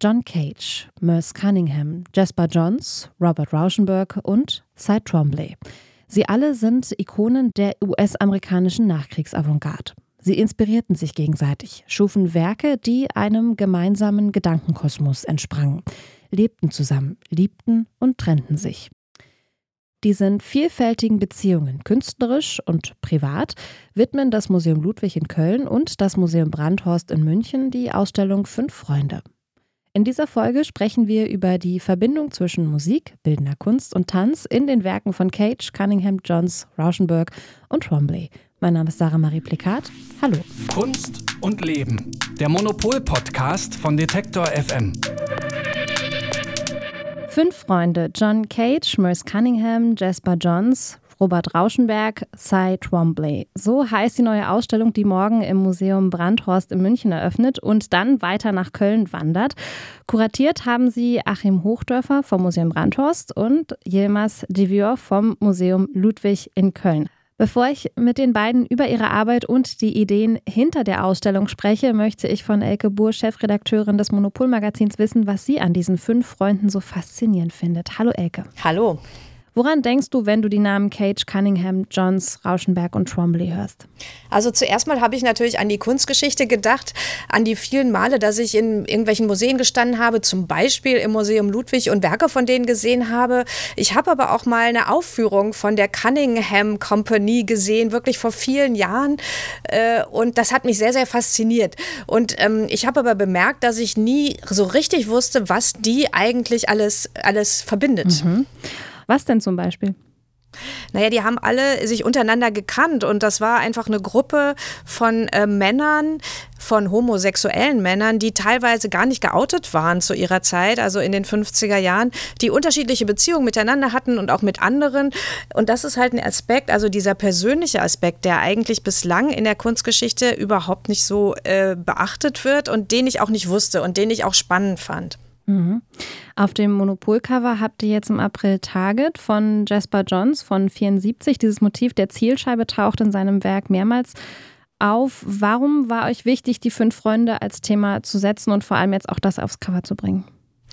John Cage, Merce Cunningham, Jasper Johns, Robert Rauschenberg und Cy Twombly. Sie alle sind Ikonen der US-amerikanischen Nachkriegsavantgarde. Sie inspirierten sich gegenseitig, schufen Werke, die einem gemeinsamen Gedankenkosmos entsprangen, lebten zusammen, liebten und trennten sich. Diesen vielfältigen Beziehungen, künstlerisch und privat, widmen das Museum Ludwig in Köln und das Museum Brandhorst in München die Ausstellung 5 Freunde. In dieser Folge sprechen wir über die Verbindung zwischen Musik, bildender Kunst und Tanz in den Werken von Cage, Cunningham, Johns, Rauschenberg und Twombly. Mein Name ist Sarah Marie Plikat. Hallo. Kunst und Leben. Der Monopol-Podcast von Detektor FM. 5 Freunde: John Cage, Merce Cunningham, Jasper Johns, Robert Rauschenberg, Cy Twombly. So heißt die neue Ausstellung, die morgen im Museum Brandhorst in München eröffnet und dann weiter nach Köln wandert. Kuratiert haben sie Achim Hochdörfer vom Museum Brandhorst und Yilmaz Divior vom Museum Ludwig in Köln. Bevor ich mit den beiden über ihre Arbeit und die Ideen hinter der Ausstellung spreche, möchte ich von Elke Buhr, Chefredakteurin des Monopol-Magazins, wissen, was sie an diesen 5 Freunden so faszinierend findet. Hallo Elke. Hallo. Woran denkst du, wenn du die Namen Cage, Cunningham, Johns, Rauschenberg und Twombly hörst? Also zuerst mal habe ich natürlich an die Kunstgeschichte gedacht, an die vielen Male, dass ich in irgendwelchen Museen gestanden habe, zum Beispiel im Museum Ludwig und Werke von denen gesehen habe. Ich habe aber auch mal eine Aufführung von der Cunningham Company gesehen, wirklich vor vielen Jahren. Und das hat mich sehr, sehr fasziniert. Und ich habe aber bemerkt, dass ich nie so richtig wusste, was die eigentlich alles verbindet. Mhm. Was denn zum Beispiel? Naja, die haben alle sich untereinander gekannt und das war einfach eine Gruppe von Männern, von homosexuellen Männern, die teilweise gar nicht geoutet waren zu ihrer Zeit, also in den 50er Jahren, die unterschiedliche Beziehungen miteinander hatten und auch mit anderen. Und das ist halt ein Aspekt, also dieser persönliche Aspekt, der eigentlich bislang in der Kunstgeschichte überhaupt nicht so beachtet wird und den ich auch nicht wusste und den ich auch spannend fand. Mhm. Auf dem Monopol-Cover habt ihr jetzt im April Target von Jasper Johns von 74. Dieses Motiv der Zielscheibe taucht in seinem Werk mehrmals auf. Warum war euch wichtig, die 5 Freunde als Thema zu setzen und vor allem jetzt auch das aufs Cover zu bringen?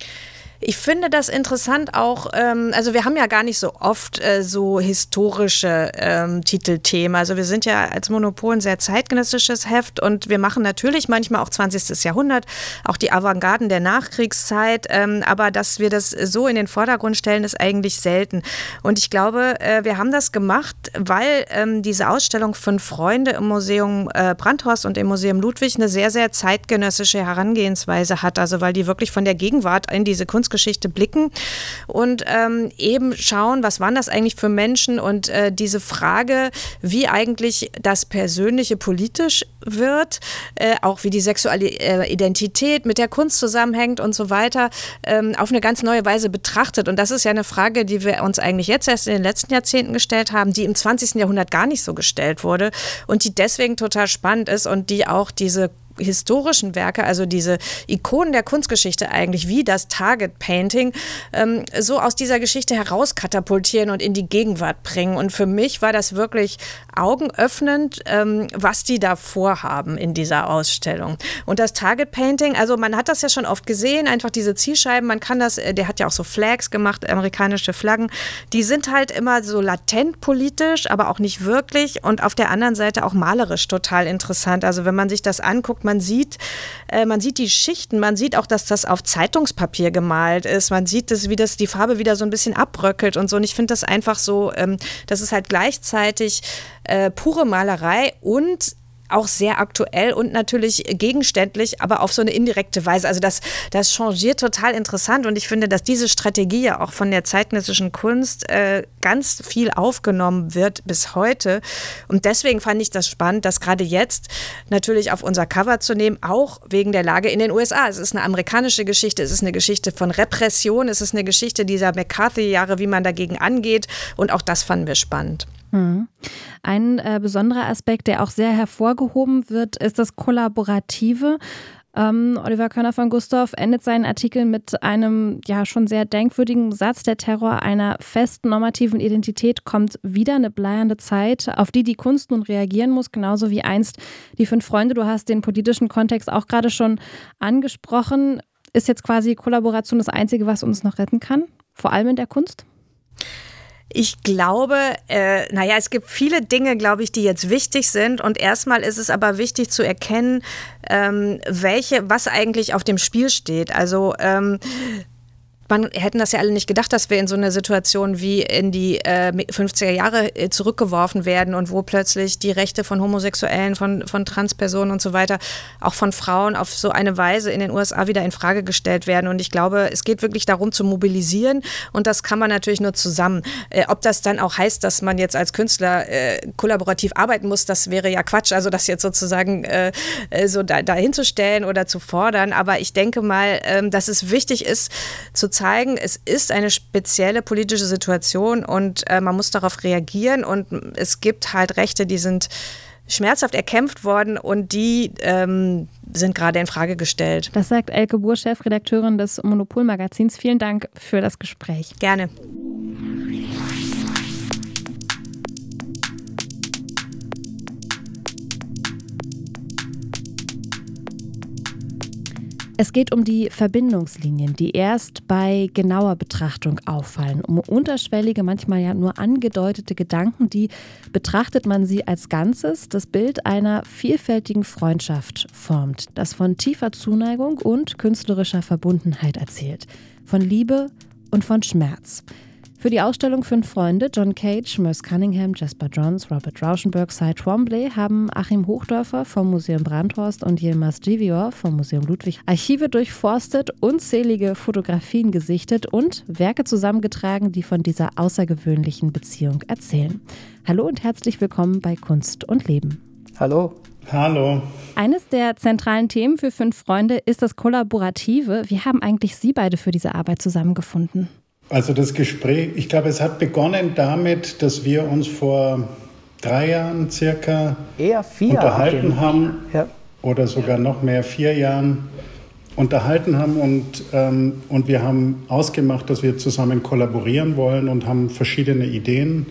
Ich finde das interessant auch, also wir haben ja gar nicht so oft so historische Titelthemen. Also wir sind ja als Monopol ein sehr zeitgenössisches Heft und wir machen natürlich manchmal auch 20. Jahrhundert, auch die Avantgarden der Nachkriegszeit, aber dass wir das so in den Vordergrund stellen, ist eigentlich selten. Und ich glaube, wir haben das gemacht, weil diese Ausstellung 5 Freunde im Museum Brandhorst und im Museum Ludwig eine sehr, sehr zeitgenössische Herangehensweise hat. Also weil die wirklich von der Gegenwart in diese Kunstgeschichte blicken und eben schauen, was waren das eigentlich für Menschen und diese Frage, wie eigentlich das Persönliche politisch wird, auch wie die sexuelle Identität mit der Kunst zusammenhängt und so weiter, auf eine ganz neue Weise betrachtet. Und das ist ja eine Frage, die wir uns eigentlich jetzt erst in den letzten Jahrzehnten gestellt haben, die im 20. Jahrhundert gar nicht so gestellt wurde und die deswegen total spannend ist und die auch diese historischen Werke, also diese Ikonen der Kunstgeschichte eigentlich, wie das Target Painting, so aus dieser Geschichte herauskatapultieren und in die Gegenwart bringen. Und für mich war das wirklich augenöffnend, was die da vorhaben in dieser Ausstellung. Und das Target Painting, also man hat das ja schon oft gesehen, einfach diese Zielscheiben, man kann das, der hat ja auch so Flags gemacht, amerikanische Flaggen, die sind halt immer so latent politisch, aber auch nicht wirklich und auf der anderen Seite auch malerisch total interessant. Also wenn man sich das anguckt, man sieht die Schichten, man sieht auch, dass das auf Zeitungspapier gemalt ist, man sieht, wie das die Farbe wieder so ein bisschen abbröckelt und so. Und ich finde das einfach so, das ist halt gleichzeitig pure Malerei und auch sehr aktuell und natürlich gegenständlich, aber auf so eine indirekte Weise. Also das changiert total interessant und ich finde, dass diese Strategie ja auch von der zeitgenössischen Kunst ganz viel aufgenommen wird bis heute. Und deswegen fand ich das spannend, das gerade jetzt natürlich auf unser Cover zu nehmen, auch wegen der Lage in den USA. Es ist eine amerikanische Geschichte, es ist eine Geschichte von Repression, es ist eine Geschichte dieser McCarthy-Jahre, wie man dagegen angeht und auch das fanden wir spannend. Ein besonderer Aspekt, der auch sehr hervorgehoben wird, ist das Kollaborative. Oliver Körner von Gusthoff endet seinen Artikel mit einem ja schon sehr denkwürdigen Satz: Der Terror einer festen normativen Identität kommt wieder, eine bleiernde Zeit, auf die die Kunst nun reagieren muss, genauso wie einst die 5 Freunde. Du hast den politischen Kontext auch gerade schon angesprochen. Ist jetzt quasi Kollaboration das Einzige, was uns noch retten kann? Vor allem in der Kunst? Ich glaube, es gibt viele Dinge, glaube ich, die jetzt wichtig sind. Und erstmal ist es aber wichtig zu erkennen, was eigentlich auf dem Spiel steht. Also man hätten das ja alle nicht gedacht, dass wir in so eine Situation wie in die 50er Jahre zurückgeworfen werden und wo plötzlich die Rechte von Homosexuellen, von Transpersonen und so weiter, auch von Frauen auf so eine Weise in den USA wieder in Frage gestellt werden. Und ich glaube, es geht wirklich darum zu mobilisieren und das kann man natürlich nur zusammen. Ob das dann auch heißt, dass man jetzt als Künstler kollaborativ arbeiten muss, das wäre ja Quatsch. Also das jetzt sozusagen so dahin zu stellen oder zu fordern. Aber ich denke mal, dass es wichtig ist, zu zeigen, es ist eine spezielle politische Situation und man muss darauf reagieren und es gibt halt Rechte, die sind schmerzhaft erkämpft worden und die sind gerade in Frage gestellt. Das sagt Elke Buhr, Chefredakteurin des Monopol-Magazins. Vielen Dank für das Gespräch. Gerne. Es geht um die Verbindungslinien, die erst bei genauer Betrachtung auffallen. Um unterschwellige, manchmal ja nur angedeutete Gedanken, die, betrachtet man sie als Ganzes, das Bild einer vielfältigen Freundschaft formt, das von tiefer Zuneigung und künstlerischer Verbundenheit erzählt. Von Liebe und von Schmerz. Für die Ausstellung 5 Freunde, John Cage, Merce Cunningham, Jasper Johns, Robert Rauschenberg, Cy Twombly, haben Achim Hochdörfer vom Museum Brandhorst und Yilmaz Djivior vom Museum Ludwig Archive durchforstet, unzählige Fotografien gesichtet und Werke zusammengetragen, die von dieser außergewöhnlichen Beziehung erzählen. Hallo und herzlich willkommen bei Kunst und Leben. Hallo. Hallo. Eines der zentralen Themen für 5 Freunde ist das Kollaborative. Wie haben eigentlich Sie beide für diese Arbeit zusammengefunden? Also das Gespräch, ich glaube, es hat begonnen damit, dass wir uns vor 3 Jahren circa eher 4 unterhalten haben, ja. Oder sogar noch mehr, 4 Jahren unterhalten haben und wir haben ausgemacht, dass wir zusammen kollaborieren wollen und haben verschiedene Ideen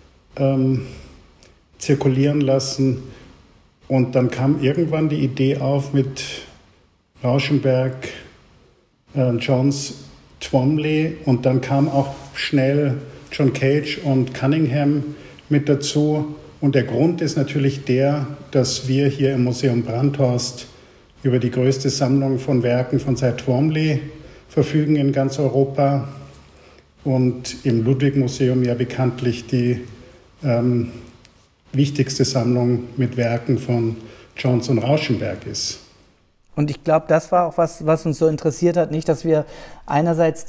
zirkulieren lassen. Und dann kam irgendwann die Idee auf mit Rauschenberg, Johns, Twombly und dann kam auch schnell John Cage und Cunningham mit dazu. Und der Grund ist natürlich der, dass wir hier im Museum Brandhorst über die größte Sammlung von Werken von Cy Twombly verfügen in ganz Europa und im Ludwig-Museum ja bekanntlich die wichtigste Sammlung mit Werken von Johns und Rauschenberg ist. Und ich glaube, das war auch was uns so interessiert hat, nicht, dass wir einerseits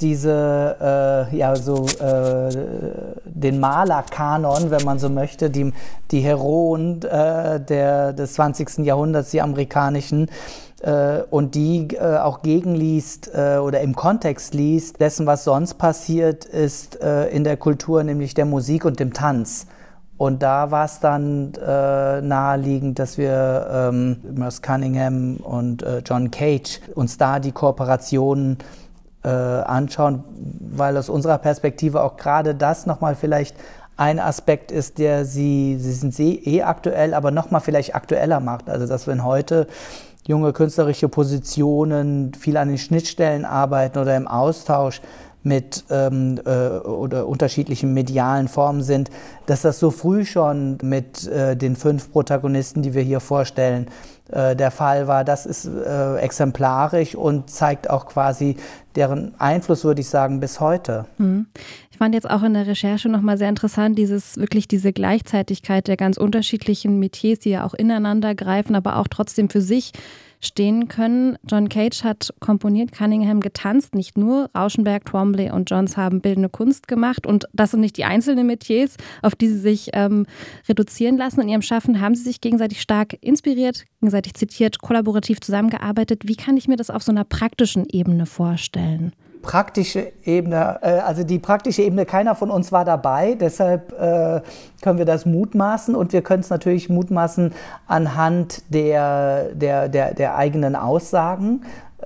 den Malerkanon, wenn man so möchte, die Heroen des 20. Jahrhunderts, die amerikanischen, und die auch gegenliest oder im Kontext liest dessen, was sonst passiert ist in der Kultur, nämlich der Musik und dem Tanz. Und da war es dann naheliegend, dass wir Merce Cunningham und John Cage uns da die Kooperationen anschauen, weil aus unserer Perspektive auch gerade das nochmal vielleicht ein Aspekt ist, der sie sind aktuell, aber nochmal vielleicht aktueller macht. Also dass wenn heute junge künstlerische Positionen viel an den Schnittstellen arbeiten oder im Austausch mit oder unterschiedlichen medialen Formen sind, dass das so früh schon mit den 5 Protagonisten, die wir hier vorstellen, der Fall war. Das ist exemplarisch und zeigt auch quasi deren Einfluss, würde ich sagen, bis heute. Ich fand jetzt auch in der Recherche nochmal sehr interessant, diese Gleichzeitigkeit der ganz unterschiedlichen Metiers, die ja auch ineinander greifen, aber auch trotzdem für sich stehen können. John Cage hat komponiert, Cunningham getanzt, nicht nur. Rauschenberg, Twombly und Johns haben bildende Kunst gemacht und das sind nicht die einzelnen Metiers, auf die sie sich reduzieren lassen. In ihrem Schaffen haben sie sich gegenseitig stark inspiriert, gegenseitig zitiert, kollaborativ zusammengearbeitet. Wie kann ich mir das auf so einer praktischen Ebene vorstellen? Praktische Ebene, also die praktische Ebene, keiner von uns war dabei, deshalb können wir das mutmaßen und wir können es natürlich mutmaßen anhand der eigenen Aussagen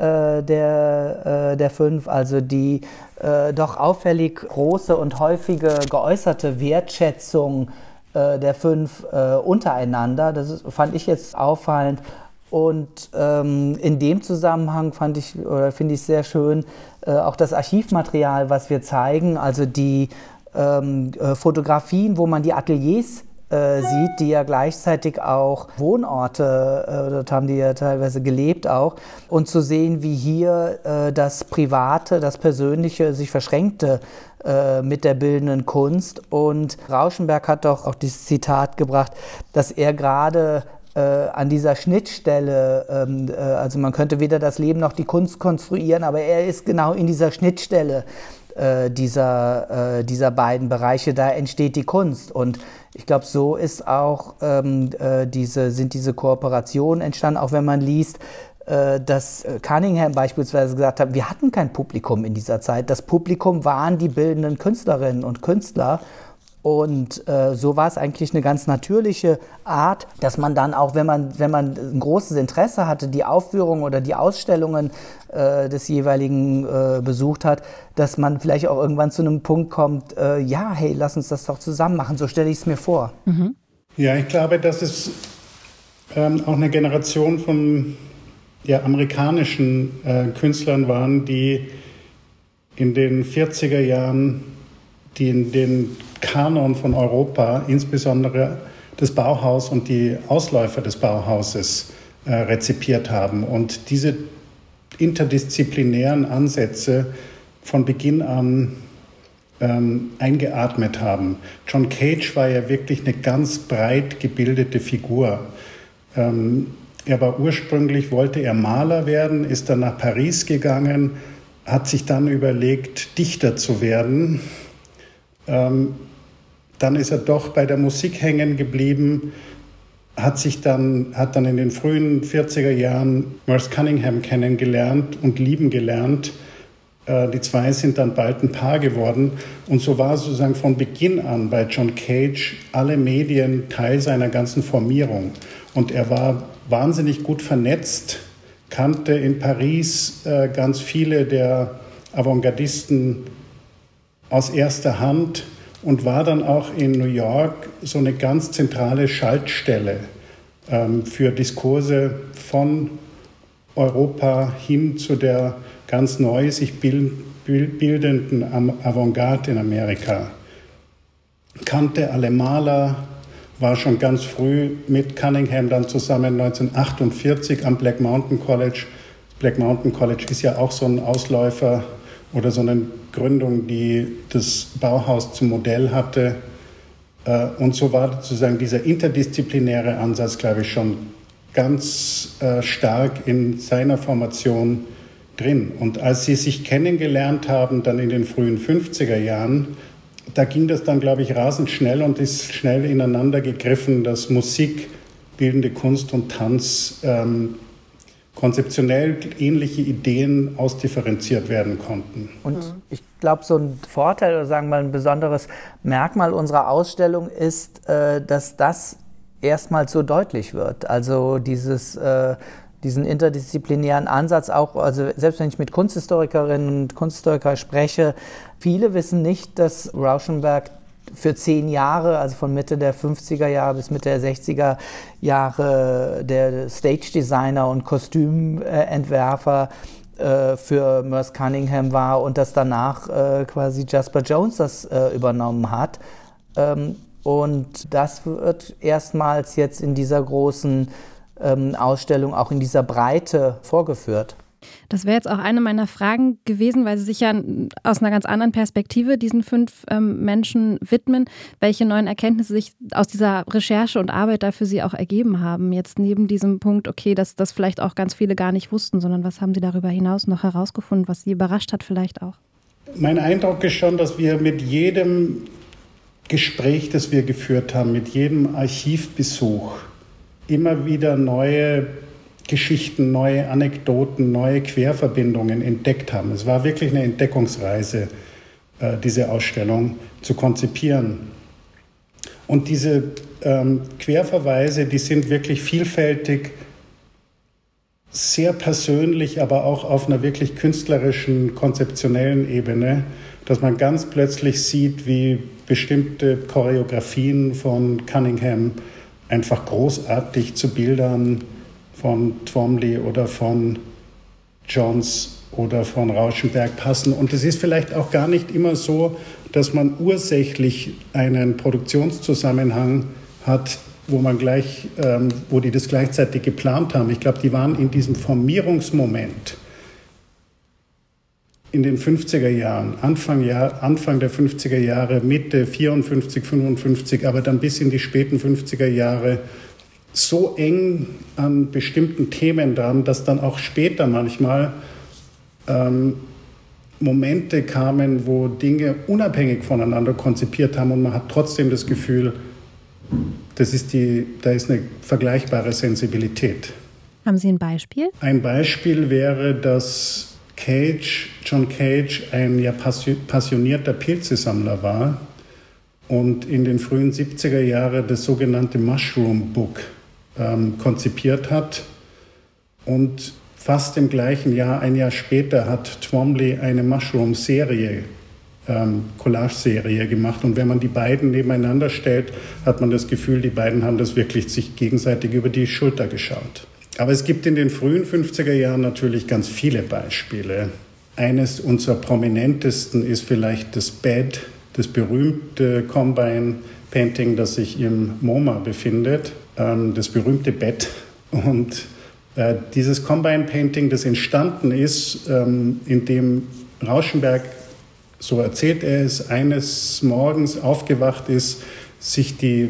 der 5, also die doch auffällig große und häufige geäußerte Wertschätzung der 5 untereinander. Das fand ich jetzt auffallend. Und in dem Zusammenhang finde ich sehr schön auch das Archivmaterial, was wir zeigen, also die Fotografien, wo man die Ateliers sieht, die ja gleichzeitig auch Wohnorte, dort haben die ja teilweise gelebt auch, und zu sehen, wie hier das Private, das Persönliche sich verschränkte mit der bildenden Kunst. Und Rauschenberg hat doch auch dieses Zitat gebracht, dass er gerade an dieser Schnittstelle, also man könnte weder das Leben noch die Kunst konstruieren, aber er ist genau in dieser Schnittstelle dieser beiden Bereiche, da entsteht die Kunst. Und ich glaube, so ist auch sind diese Kooperationen entstanden, auch wenn man liest, dass Cunningham beispielsweise gesagt hat, wir hatten kein Publikum in dieser Zeit. Das Publikum waren die bildenden Künstlerinnen und Künstler. Und so war es eigentlich eine ganz natürliche Art, dass man dann auch, wenn man ein großes Interesse hatte, die Aufführungen oder die Ausstellungen des jeweiligen besucht hat, dass man vielleicht auch irgendwann zu einem Punkt kommt, hey, lass uns das doch zusammen machen, so stelle ich es mir vor. Mhm. Ja, ich glaube, dass es auch eine Generation von amerikanischen Künstlern waren, die in den 40er Jahren in den Kanon von Europa, insbesondere das Bauhaus und die Ausläufer des Bauhauses rezipiert haben und diese interdisziplinären Ansätze von Beginn an eingeatmet haben. John Cage war ja wirklich eine ganz breit gebildete Figur. Er war wollte er Maler werden, ist dann nach Paris gegangen, hat sich dann überlegt, Dichter zu werden. Dann ist er doch bei der Musik hängen geblieben, hat dann in den frühen 40er Jahren Merce Cunningham kennengelernt und lieben gelernt. Die zwei sind dann bald ein Paar geworden. Und so war sozusagen von Beginn an bei John Cage alle Medien Teil seiner ganzen Formierung. Und er war wahnsinnig gut vernetzt, kannte in Paris ganz viele der Avantgardisten aus erster Hand und war dann auch in New York so eine ganz zentrale Schaltstelle für Diskurse von Europa hin zu der ganz neu sich bildenden Avantgarde in Amerika. Kannte alle Maler, war schon ganz früh mit Cunningham dann zusammen 1948 am Black Mountain College. Black Mountain College ist ja auch so ein Ausläufer oder so eine Gründung, die das Bauhaus zum Modell hatte. Und so war sozusagen dieser interdisziplinäre Ansatz, glaube ich, schon ganz stark in seiner Formation drin. Und als sie sich kennengelernt haben, dann in den frühen 50er Jahren, da ging das dann, glaube ich, rasend schnell und ist schnell ineinander gegriffen, dass Musik, bildende Kunst und Tanz konzeptionell ähnliche Ideen ausdifferenziert werden konnten. Und ich glaube, so ein Vorteil oder sagen wir mal ein besonderes Merkmal unserer Ausstellung ist, dass das erstmals so deutlich wird. Also diesen interdisziplinären Ansatz auch, also selbst wenn ich mit Kunsthistorikerinnen und Kunsthistorikern spreche, viele wissen nicht, dass Rauschenberg für 10 Jahre, also von Mitte der 50er Jahre bis Mitte der 60er Jahre, der Stage-Designer und Kostümentwerfer für Merce Cunningham war und dass danach quasi Jasper Jones das übernommen hat. Und das wird erstmals jetzt in dieser großen Ausstellung auch in dieser Breite vorgeführt. Das wäre jetzt auch eine meiner Fragen gewesen, weil Sie sich ja aus einer ganz anderen Perspektive diesen 5 Menschen widmen. Welche neuen Erkenntnisse sich aus dieser Recherche und Arbeit da für Sie auch ergeben haben? Jetzt neben diesem Punkt, okay, dass das vielleicht auch ganz viele gar nicht wussten, sondern was haben Sie darüber hinaus noch herausgefunden, was Sie überrascht hat vielleicht auch? Mein Eindruck ist schon, dass wir mit jedem Gespräch, das wir geführt haben, mit jedem Archivbesuch immer wieder neue Geschichten, neue Anekdoten, neue Querverbindungen entdeckt haben. Es war wirklich eine Entdeckungsreise, diese Ausstellung zu konzipieren. Und diese Querverweise, die sind wirklich vielfältig, sehr persönlich, aber auch auf einer wirklich künstlerischen, konzeptionellen Ebene, dass man ganz plötzlich sieht, wie bestimmte Choreografien von Cunningham einfach großartig zu Bildern von Twomley oder von Johns oder von Rauschenberg passen. Und es ist vielleicht auch gar nicht immer so, dass man ursächlich einen Produktionszusammenhang hat, wo die das gleichzeitig geplant haben. Ich glaube, die waren in diesem Formierungsmoment in den 50er Jahren, Anfang der 50er Jahre, Mitte 54, 55, aber dann bis in die späten 50er Jahre so eng an bestimmten Themen dran, dass dann auch später manchmal Momente kamen, wo Dinge unabhängig voneinander konzipiert haben und man hat trotzdem das Gefühl, da ist eine vergleichbare Sensibilität. Haben Sie ein Beispiel? Ein Beispiel wäre, dass John Cage, ein ja passionierter Pilzesammler war und in den frühen 70er Jahren das sogenannte Mushroom Book konzipiert hat. Und fast im gleichen Jahr, ein Jahr später, hat Twomley eine Mushroom-Serie, Collage-Serie gemacht. Und wenn man die beiden nebeneinander stellt, hat man das Gefühl, die beiden haben das wirklich sich gegenseitig über die Schulter geschaut. Aber es gibt in den frühen 50er Jahren natürlich ganz viele Beispiele. Eines unserer prominentesten ist vielleicht das Bed, das berühmte Combine-Painting, das sich im MoMA befindet, das berühmte Bett. Und dieses Combine-Painting, das entstanden ist, indem Rauschenberg, so erzählt er es, eines Morgens aufgewacht ist, sich die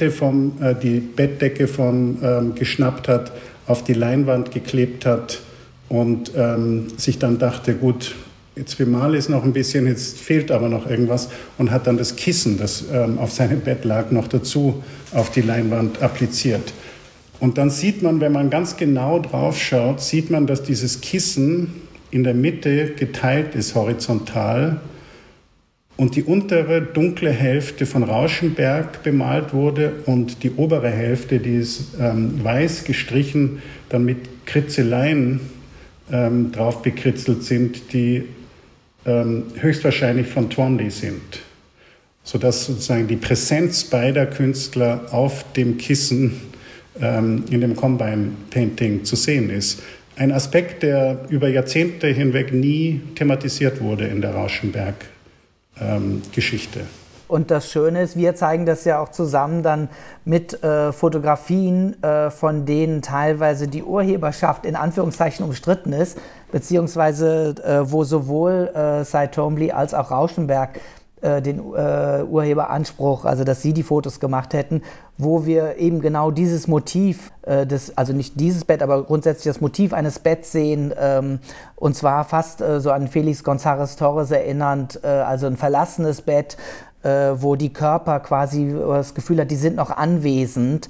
Bettdecke geschnappt hat, auf die Leinwand geklebt hat und sich dann dachte, gut, jetzt bemale ich es noch ein bisschen, jetzt fehlt aber noch irgendwas und hat dann das Kissen, das auf seinem Bett lag, noch dazu auf die Leinwand appliziert. Und dann sieht man, wenn man ganz genau drauf schaut, sieht man, dass dieses Kissen in der Mitte geteilt ist, horizontal, und die untere dunkle Hälfte von Rauschenberg bemalt wurde und die obere Hälfte, die ist weiß gestrichen, dann mit Kritzeleien drauf bekritzelt sind, die höchstwahrscheinlich von Twomley sind. Sodass sozusagen die Präsenz beider Künstler auf dem Kissen in dem Combine-Painting zu sehen ist. Ein Aspekt, der über Jahrzehnte hinweg nie thematisiert wurde in der Rauschenberg-Geschichte. Und das Schöne ist, wir zeigen das ja auch zusammen dann mit Fotografien, von denen teilweise die Urheberschaft in Anführungszeichen umstritten ist, beziehungsweise wo sowohl Cy Twombly als auch Rauschenberg den Urheberanspruch, also dass sie die Fotos gemacht hätten, wo wir eben genau dieses Motiv, also nicht dieses Bett, aber grundsätzlich das Motiv eines Betts sehen, und zwar fast so an Felix González Torres erinnernd, also ein verlassenes Bett, wo die Körper quasi das Gefühl hat, die sind noch anwesend.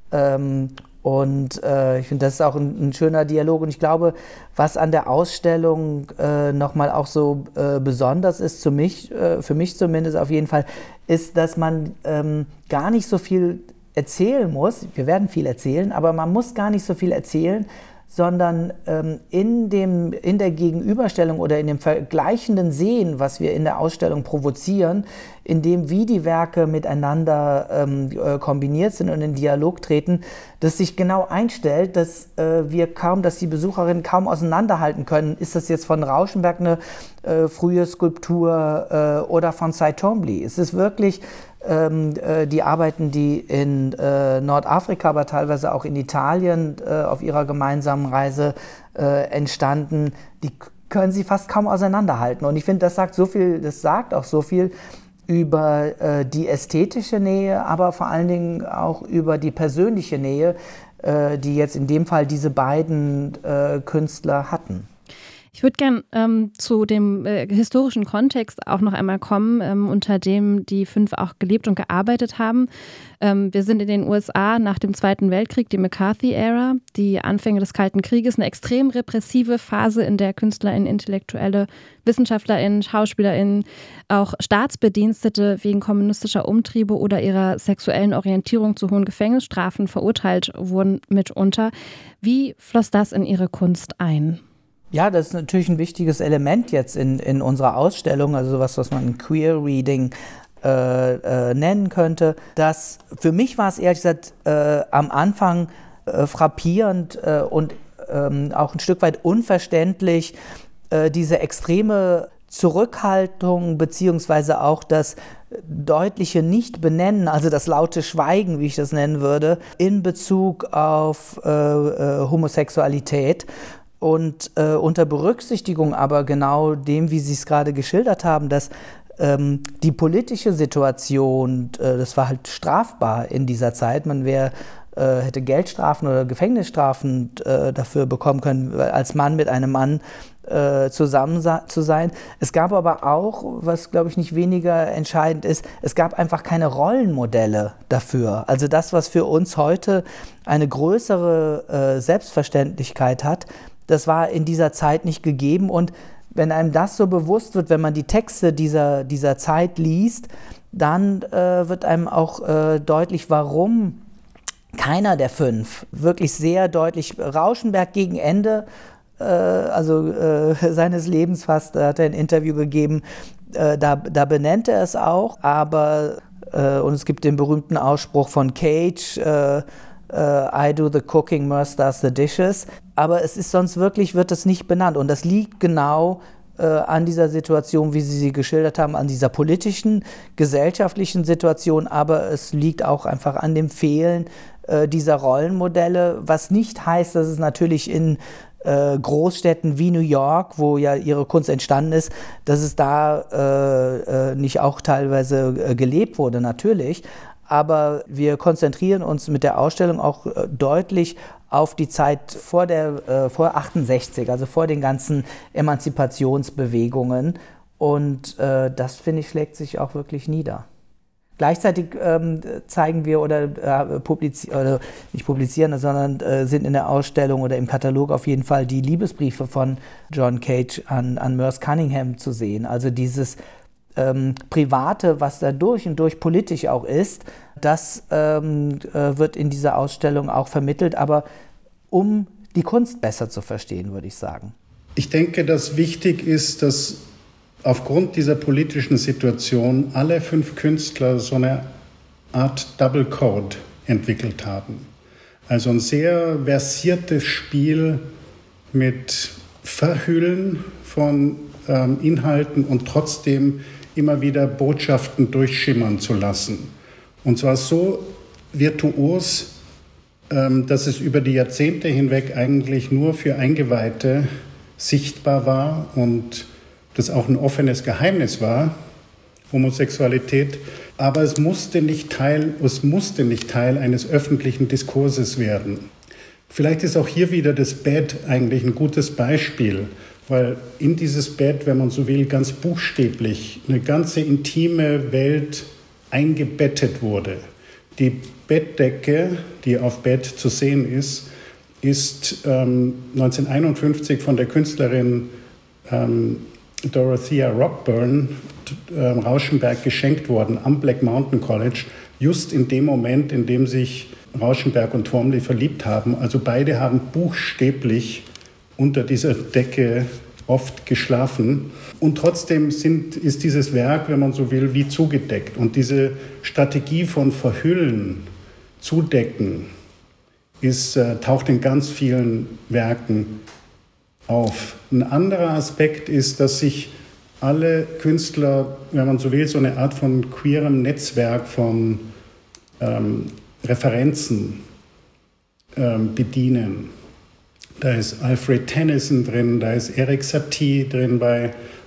Und ich finde, das ist auch ein schöner Dialog. Und ich glaube, was an der Ausstellung nochmal auch so besonders ist, für mich zumindest auf jeden Fall, ist, dass man gar nicht so viel erzählen muss. Wir werden viel erzählen, aber man muss gar nicht so viel erzählen, sondern in der Gegenüberstellung oder in dem vergleichenden Sehen, was wir in der Ausstellung provozieren, in dem, wie die Werke miteinander kombiniert sind und in Dialog treten, dass sich genau einstellt, dass die Besucherinnen kaum auseinanderhalten können, ist das jetzt von Rauschenberg eine frühe Skulptur oder von Cy Twombly. Es ist wirklich die Arbeiten, die in Nordafrika, aber teilweise auch in Italien auf ihrer gemeinsamen Reise entstanden, die können sie fast kaum auseinanderhalten. Und ich finde, das sagt auch so viel über die ästhetische Nähe, aber vor allen Dingen auch über die persönliche Nähe, die jetzt in dem Fall diese beiden Künstler hatten. Ich würde gern zu dem historischen Kontext auch noch einmal kommen, unter dem die fünf auch gelebt und gearbeitet haben. Wir sind in den USA nach dem Zweiten Weltkrieg, die McCarthy-Ära, die Anfänge des Kalten Krieges, eine extrem repressive Phase, in der KünstlerInnen, Intellektuelle, WissenschaftlerInnen, SchauspielerInnen, auch Staatsbedienstete wegen kommunistischer Umtriebe oder ihrer sexuellen Orientierung zu hohen Gefängnisstrafen verurteilt wurden mitunter. Wie floss das in Ihre Kunst ein? Ja, das ist natürlich ein wichtiges Element jetzt in unserer Ausstellung, also sowas, was man Queer Reading nennen könnte. Für mich war es ehrlich gesagt am Anfang frappierend und auch ein Stück weit unverständlich diese extreme Zurückhaltung beziehungsweise auch das deutliche Nicht-Benennen, also das laute Schweigen, wie ich das nennen würde, in Bezug auf Homosexualität. Und unter Berücksichtigung aber genau dem, wie Sie es gerade geschildert haben, dass die politische Situation, das war halt strafbar in dieser Zeit, man hätte Geldstrafen oder Gefängnisstrafen dafür bekommen können, als Mann mit einem Mann zusammen zu sein. Es gab aber auch, was glaube ich nicht weniger entscheidend ist, es gab einfach keine Rollenmodelle dafür. Also das, was für uns heute eine größere Selbstverständlichkeit hat, das war in dieser Zeit nicht gegeben. Und wenn einem das so bewusst wird, wenn man die Texte dieser Zeit liest, dann wird einem auch deutlich, warum keiner der 5 wirklich sehr deutlich, Rauschenberg gegen Ende seines Lebens fast, hat er ein Interview gegeben, da benennt er es auch, aber und es gibt den berühmten Ausspruch von Cage, I do the cooking, Merce does the dishes, aber es ist sonst wirklich, wird es nicht benannt und das liegt genau an dieser Situation, wie Sie sie geschildert haben, an dieser politischen, gesellschaftlichen Situation, aber es liegt auch einfach an dem Fehlen dieser Rollenmodelle, was nicht heißt, dass es natürlich in Großstädten wie New York, wo ja ihre Kunst entstanden ist, dass es da nicht auch teilweise gelebt wurde, natürlich. Aber wir konzentrieren uns mit der Ausstellung auch deutlich auf die Zeit vor 68, also vor den ganzen Emanzipationsbewegungen. Und das, finde ich, schlägt sich auch wirklich nieder. Gleichzeitig zeigen wir oder nicht publizieren, sondern sind in der Ausstellung oder im Katalog auf jeden Fall die Liebesbriefe von John Cage an Merce Cunningham zu sehen. Also dieses Private, was da durch und durch politisch auch ist, das wird in dieser Ausstellung auch vermittelt, aber um die Kunst besser zu verstehen, würde ich sagen. Ich denke, dass wichtig ist, dass aufgrund dieser politischen Situation alle 5 Künstler so eine Art Double Code entwickelt haben. Also ein sehr versiertes Spiel mit Verhüllen von Inhalten und trotzdem immer wieder Botschaften durchschimmern zu lassen. Und zwar so virtuos, dass es über die Jahrzehnte hinweg eigentlich nur für Eingeweihte sichtbar war und das auch ein offenes Geheimnis war, Homosexualität. Aber es musste nicht Teil eines öffentlichen Diskurses werden. Vielleicht ist auch hier wieder das Bett eigentlich ein gutes Beispiel, weil in dieses Bett, wenn man so will, ganz buchstäblich eine ganze intime Welt eingebettet wurde. Die Bettdecke, die auf Bett zu sehen ist 1951 von der Künstlerin Dorothea Rockburn Rauschenberg geschenkt worden am Black Mountain College, just in dem Moment, in dem sich Rauschenberg und Twombly verliebt haben. Also beide haben buchstäblich unter dieser Decke oft geschlafen. Und trotzdem ist dieses Werk, wenn man so will, wie zugedeckt. Und diese Strategie von Verhüllen, Zudecken, taucht in ganz vielen Werken auf. Ein anderer Aspekt ist, dass sich alle Künstler, wenn man so will, so eine Art von queerem Netzwerk von Referenzen bedienen. Da ist Alfred Tennyson drin, da ist Eric Satie drin bei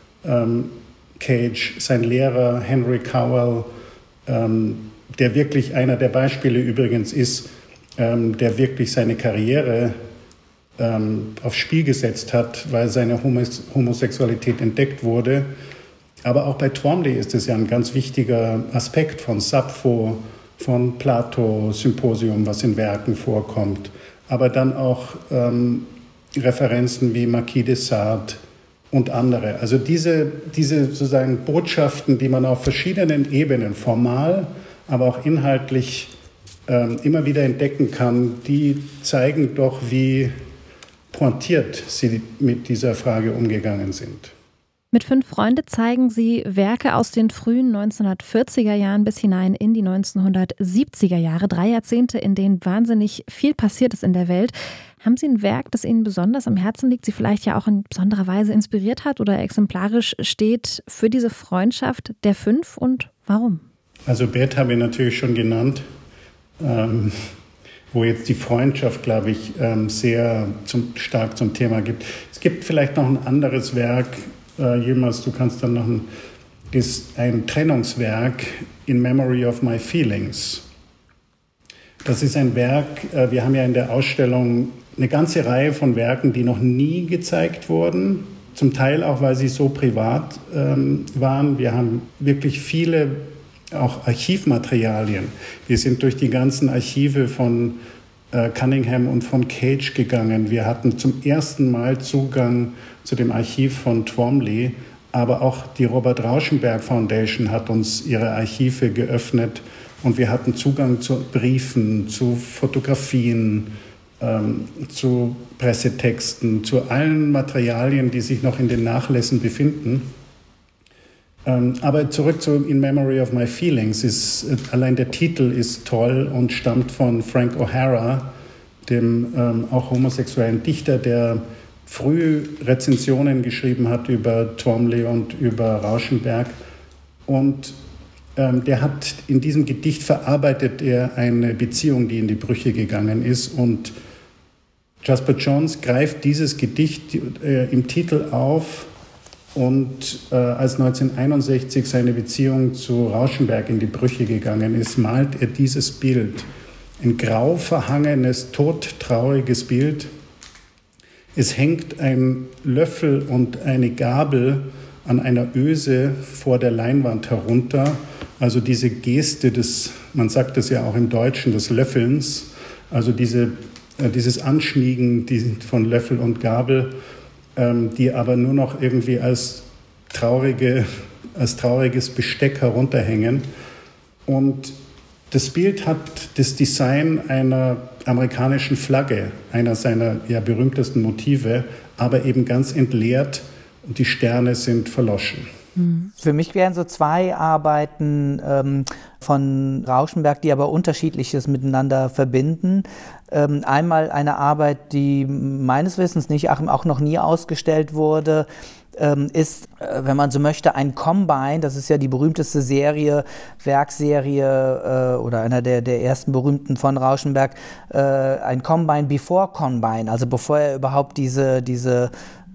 Cage, sein Lehrer Henry Cowell, der wirklich einer der Beispiele übrigens ist, der wirklich seine Karriere aufs Spiel gesetzt hat, weil seine Homosexualität entdeckt wurde. Aber auch bei Twombly ist es ja ein ganz wichtiger Aspekt von Sappho, von Plato, Symposium, was in Werken vorkommt. Aber dann auch Referenzen wie Marquis de Sade und andere. Also diese sozusagen Botschaften, die man auf verschiedenen Ebenen, formal, aber auch inhaltlich immer wieder entdecken kann, die zeigen doch, wie pointiert Sie mit dieser Frage umgegangen sind. Mit 5 Freunde zeigen sie Werke aus den frühen 1940er Jahren bis hinein in die 1970er Jahre. 3 Jahrzehnte, in denen wahnsinnig viel passiert ist in der Welt. Haben Sie ein Werk, das Ihnen besonders am Herzen liegt, Sie vielleicht ja auch in besonderer Weise inspiriert hat oder exemplarisch steht für diese Freundschaft der 5 und warum? Also Beth habe ich natürlich schon genannt, wo jetzt die Freundschaft, glaube ich, sehr stark zum Thema gibt. Es gibt vielleicht noch ein anderes Werk, jemals, du kannst dann noch ist ein Trennungswerk, In Memory of My Feelings. Das ist ein Werk, wir haben ja in der Ausstellung eine ganze Reihe von Werken, die noch nie gezeigt wurden, zum Teil auch, weil sie so privat waren. Wir haben wirklich viele auch Archivmaterialien. Wir sind durch die ganzen Archive von Cunningham und von Cage gegangen. Wir hatten zum ersten Mal Zugang zu dem Archiv von Twomley, aber auch die Robert Rauschenberg Foundation hat uns ihre Archive geöffnet und wir hatten Zugang zu Briefen, zu Fotografien, zu Pressetexten, zu allen Materialien, die sich noch in den Nachlässen befinden. Aber zurück zu In Memory of My Feelings. Allein der Titel ist toll und stammt von Frank O'Hara, dem auch homosexuellen Dichter, der früh Rezensionen geschrieben hat über Twomley und über Rauschenberg. Und der hat in diesem Gedicht verarbeitet er eine Beziehung, die in die Brüche gegangen ist. Und Jasper Johns greift dieses Gedicht im Titel auf. Und als 1961 seine Beziehung zu Rauschenberg in die Brüche gegangen ist, malt er dieses Bild. Ein grau verhangenes, todtrauriges Bild. Es hängt ein Löffel und eine Gabel an einer Öse vor der Leinwand herunter. Also diese Geste man sagt das ja auch im Deutschen, des Löffelns. Also dieses Anschmiegen von Löffel und Gabel, die aber nur noch irgendwie als trauriges Besteck herunterhängen. Und das Bild hat das Design einer amerikanischen Flagge, einer seiner berühmtesten Motive, aber eben ganz entleert und die Sterne sind verloschen. Für mich wären so 2 Arbeiten von Rauschenberg, die aber Unterschiedliches miteinander verbinden. Einmal eine Arbeit, die meines Wissens nicht auch noch nie ausgestellt wurde, ist, wenn man so möchte, ein Combine. Das ist ja die berühmteste Werkserie oder einer der ersten berühmten von Rauschenberg. Ein Combine before Combine, also bevor er überhaupt diese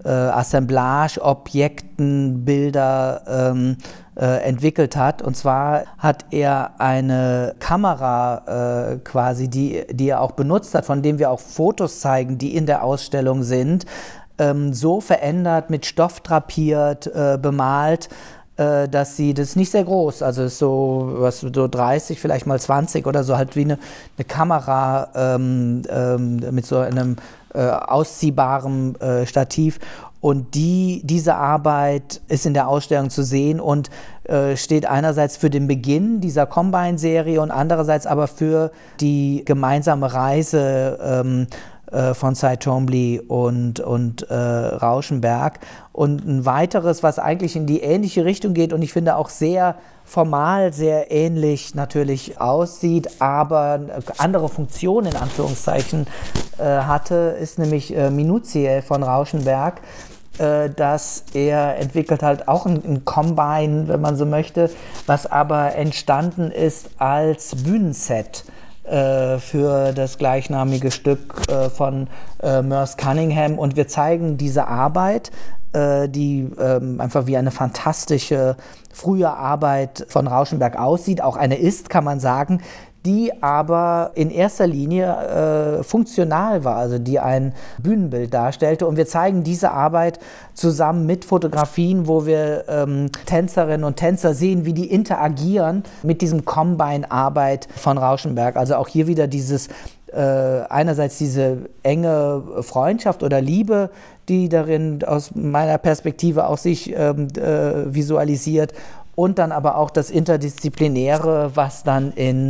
Assemblage-Objekten, Bilder entwickelt hat. Und zwar hat er eine Kamera quasi, die er auch benutzt hat, von dem wir auch Fotos zeigen, die in der Ausstellung sind, so verändert, mit Stoff drapiert, bemalt, dass das ist nicht sehr groß, also ist so 30, vielleicht mal 20 oder so, halt wie eine Kamera mit so einem ausziehbarem Stativ. Und diese Arbeit ist in der Ausstellung zu sehen und steht einerseits für den Beginn dieser Combine-Serie und andererseits aber für die gemeinsame Reise von Cy Twombly und Rauschenberg. Und ein weiteres, was eigentlich in die ähnliche Richtung geht und ich finde auch sehr formal, sehr ähnlich natürlich aussieht, aber andere Funktionen in Anführungszeichen hatte, ist nämlich Minutiae von Rauschenberg. Dass er entwickelt halt auch ein Combine, wenn man so möchte, was aber entstanden ist als Bühnenset für das gleichnamige Stück von Merce Cunningham. Und wir zeigen diese Arbeit, die einfach wie eine fantastische frühe Arbeit von Rauschenberg aussieht, auch eine ist, kann man sagen, die aber in erster Linie funktional war, also die ein Bühnenbild darstellte. Und wir zeigen diese Arbeit zusammen mit Fotografien, wo wir Tänzerinnen und Tänzer sehen, wie die interagieren mit diesem Combine-Arbeit von Rauschenberg. Also auch hier wieder einerseits diese enge Freundschaft oder Liebe, die darin aus meiner Perspektive auch sich visualisiert, und dann aber auch das Interdisziplinäre, was dann in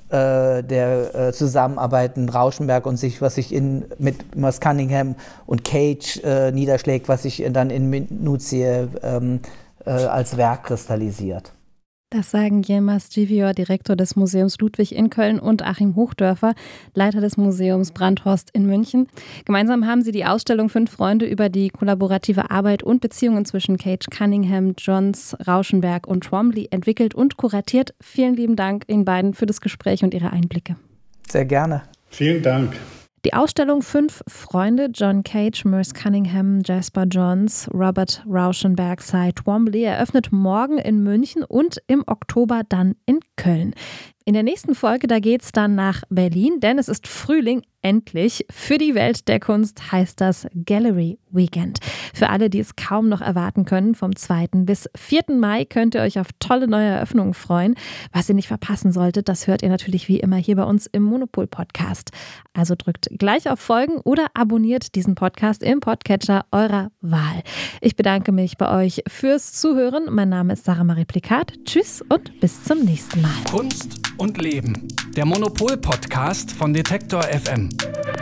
der Zusammenarbeiten Rauschenberg und was sich mit Merce Cunningham und Cage niederschlägt, was sich dann in Minutie als Werk kristallisiert. Das sagen Yilmaz Civior, Direktor des Museums Ludwig in Köln, und Achim Hochdörfer, Leiter des Museums Brandhorst in München. Gemeinsam haben sie die Ausstellung 5 Freunde über die kollaborative Arbeit und Beziehungen zwischen Cage, Cunningham, Johns, Rauschenberg und Twombly entwickelt und kuratiert. Vielen lieben Dank Ihnen beiden für das Gespräch und Ihre Einblicke. Sehr gerne. Vielen Dank. Die Ausstellung 5 Freunde, John Cage, Merce Cunningham, Jasper Johns, Robert Rauschenberg, Cy Twombly, eröffnet morgen in München und im Oktober dann in Köln. In der nächsten Folge, da geht's dann nach Berlin, denn es ist Frühling, endlich. Für die Welt der Kunst heißt das Gallery Weekend. Für alle, die es kaum noch erwarten können, vom 2. bis 4. Mai könnt ihr euch auf tolle neue Eröffnungen freuen. Was ihr nicht verpassen solltet, das hört ihr natürlich wie immer hier bei uns im Monopol-Podcast. Also drückt gleich auf Folgen oder abonniert diesen Podcast im Podcatcher eurer Wahl. Ich bedanke mich bei euch fürs Zuhören. Mein Name ist Sarah Marie Plikat. Tschüss und bis zum nächsten Mal. Kunst und Leben. Der Monopol-Podcast von Detektor FM.